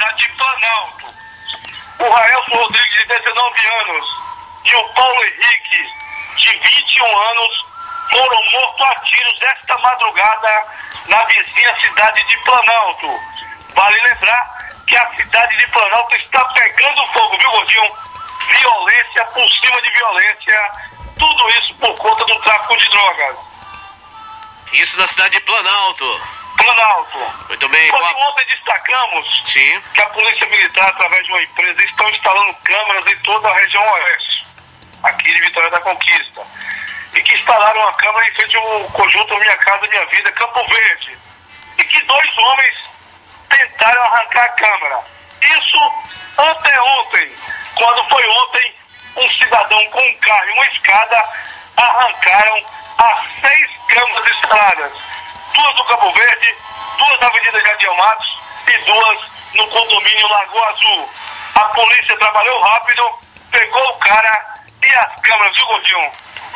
cidade de Planalto. O Raelson Rodrigues, de 19 anos, e o Paulo Henrique, de 21 anos, foram mortos a tiros esta madrugada na vizinha cidade de Planalto. Vale lembrar que a cidade de Planalto está pegando fogo, viu, Gordinho? Violência por cima de violência, tudo isso por conta do tráfico de drogas. Isso na cidade de Planalto. Planalto. Muito bem. Ontem destacamos Sim. que a Polícia Militar, através de uma empresa, estão instalando câmeras em toda a região oeste, aqui de Vitória da Conquista. E que instalaram uma câmera em frente ao conjunto Minha Casa Minha Vida, Campo Verde. E que 2 homens tentaram arrancar a câmera. Isso ontem. Quando foi ontem, um cidadão com um carro e uma escada arrancaram as 6 câmeras instaladas. 2 no Campo Verde, 2 na Avenida Jardim Matos e 2 no condomínio Lagoa Azul. A polícia trabalhou rápido, pegou o cara e as câmeras, viu, Gordinho?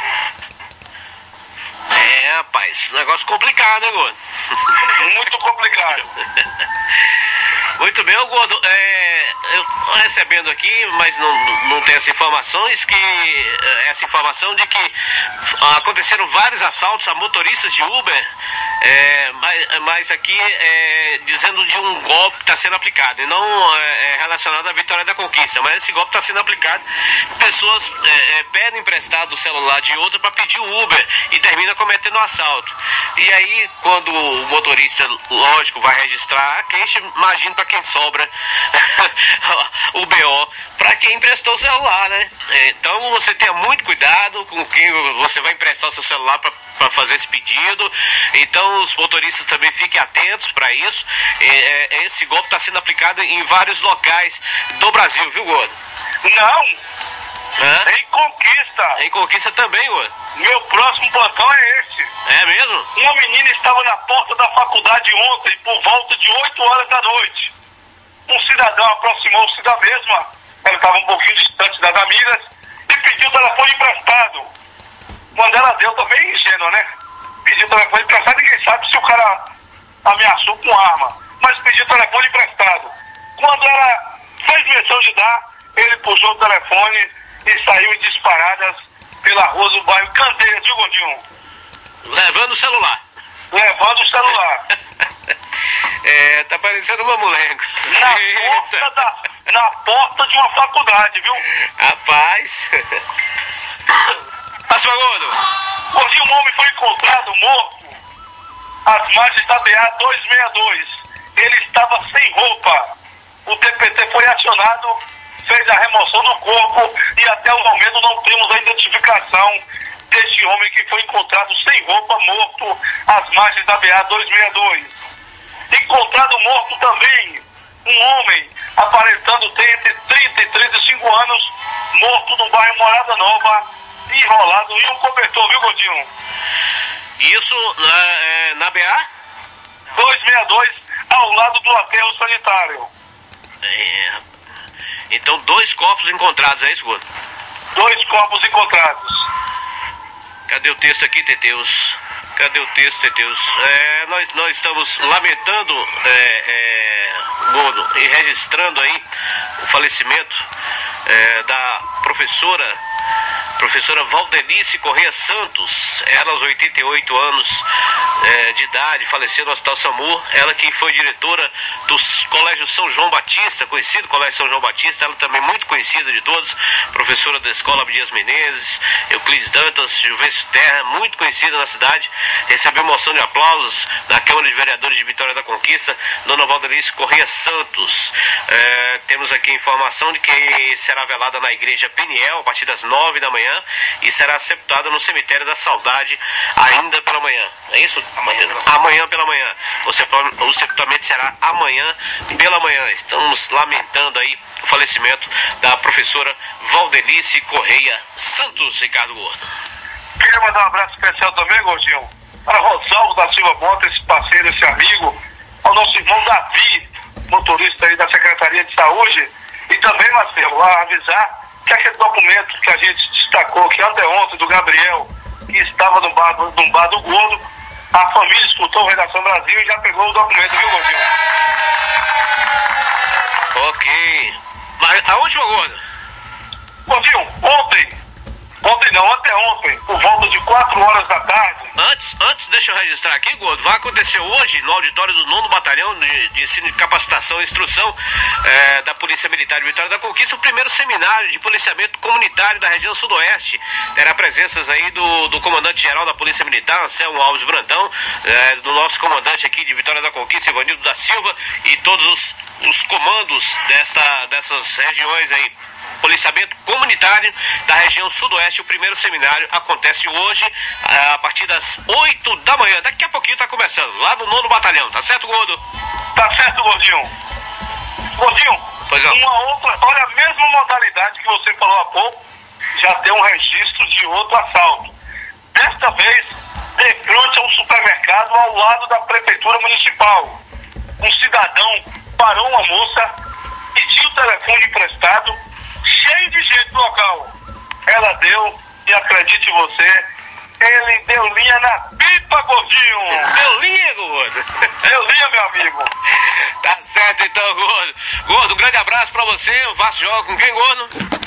É, rapaz, negócio complicado, hein, Gordo? Muito complicado. Muito bem, Gordo, eu tô recebendo aqui, mas não tem essa informação de que aconteceram vários assaltos a motoristas de Uber, mas aqui dizendo de um golpe que está sendo aplicado, e não relacionado à Vitória da Conquista, mas esse golpe está sendo aplicado, pessoas pedem emprestado o celular de outra para pedir o Uber e termina cometendo um assalto. E aí, quando o motorista, lógico, vai registrar a queixa, imagina para quem sobra o BO, para quem emprestou o celular, né? Então você tenha muito cuidado com quem você vai emprestar o seu celular para fazer esse pedido. Então os motoristas também fiquem atentos para isso. Esse golpe está sendo aplicado em vários locais do Brasil, viu, Gordo? Não! Em Conquista. Em Conquista também, Gordo? Meu próximo plantão é esse. É mesmo? Uma menina estava na porta da faculdade ontem por volta de 8 horas da noite. Um cidadão aproximou-se da mesma, ela estava um pouquinho distante das amigas, e pediu o telefone emprestado. Quando ela deu, também ingênua, né? Pediu o telefone emprestado, ninguém sabe se o cara ameaçou com arma, mas pediu o telefone emprestado. Quando ela fez menção de dar, ele puxou o telefone e saiu em disparadas pela rua do bairro Candeias, viu, Gordinho? Levando o celular. Levando o celular. Tá parecendo uma molenga. Na porta de uma faculdade, viu? Rapaz. Passa, Gordo. Gordinho, um homem foi encontrado morto às margens da BA-262. Ele estava sem roupa. O DPT foi acionado, fez a remoção do corpo e até o momento não temos a identificação deste homem que foi encontrado sem roupa, morto às margens da BA-262. Encontrado morto também um homem aparentando ter entre 30 e 35 anos, morto no bairro Morada Nova, enrolado em um cobertor, viu, Gordinho? Isso na BA? 262, ao lado do aterro sanitário. Então 2 corpos encontrados, é isso, Gordo? 2 corpos encontrados. Cadê o texto aqui, Teteus? Cadê o texto, Teteus? Nós estamos lamentando, Gordo, e registrando aí o falecimento da professora Valdelice Correia Santos, ela aos 88 anos de idade, faleceu no Hospital SAMU, ela que foi diretora do Colégio São João Batista, conhecido Colégio São João Batista, ela também muito conhecida de todos, professora da Escola Abdias Menezes, Euclides Dantas, Juvencio Terra, muito conhecida na cidade, recebeu moção de aplausos na Câmara de Vereadores de Vitória da Conquista, dona Valdelice Correia Santos. Temos aqui a informação de que será velada na Igreja Peniel a partir das 9 da manhã e será sepultada no Cemitério da Saudade ainda pela manhã. É isso? Amanhã pela manhã. O sepultamento será amanhã pela manhã. Estamos lamentando aí o falecimento da professora Valdelice Correia Santos, Ricardo Gordo. Queria mandar um abraço especial também, Gordinho, para Rosalvo da Silva Mota, esse parceiro, esse amigo, ao nosso irmão Davi, motorista aí da Secretaria de Saúde, e também, Marcelo, a avisar que aquele documento que a gente destacou que anteontem do Gabriel, que estava no bar do Gordo, a família escutou o Redação Brasil e já pegou o documento, viu, Gordinho? Ok. Mas a última, Gordo? Gordinho, anteontem, por volta de 4 horas da tarde. Antes, deixa eu registrar aqui, Gordo. Vai acontecer hoje, no auditório do 9º Batalhão de Ensino de Capacitação e Instrução da Polícia Militar de Vitória da Conquista, o primeiro seminário de policiamento comunitário da região sudoeste. Terá presenças aí do comandante-geral da Polícia Militar, Anselmo Alves Brandão, do nosso comandante aqui de Vitória da Conquista, Ivanildo da Silva, e todos os comandos dessas regiões aí. Policiamento comunitário da região sudoeste. O primeiro seminário acontece hoje a partir das 8 da manhã. Daqui a pouquinho tá começando, lá no 9º Batalhão, tá certo, Gordo? Tá certo, Gordinho. Pois não. Uma outra, olha, a mesma modalidade que você falou há pouco, já tem um registro de outro assalto. Desta vez, de frente a um supermercado ao lado da prefeitura municipal. Um cidadão parou uma moça, pediu o telefone emprestado, cheio de gente no local. Ela deu, e acredite você, ele deu linha na pipa, Gordinho. Deu linha, Gordo? Deu linha, meu amigo. Tá certo então, Gordo. Gordo, um grande abraço pra você. O Vasco joga com quem, Gordo?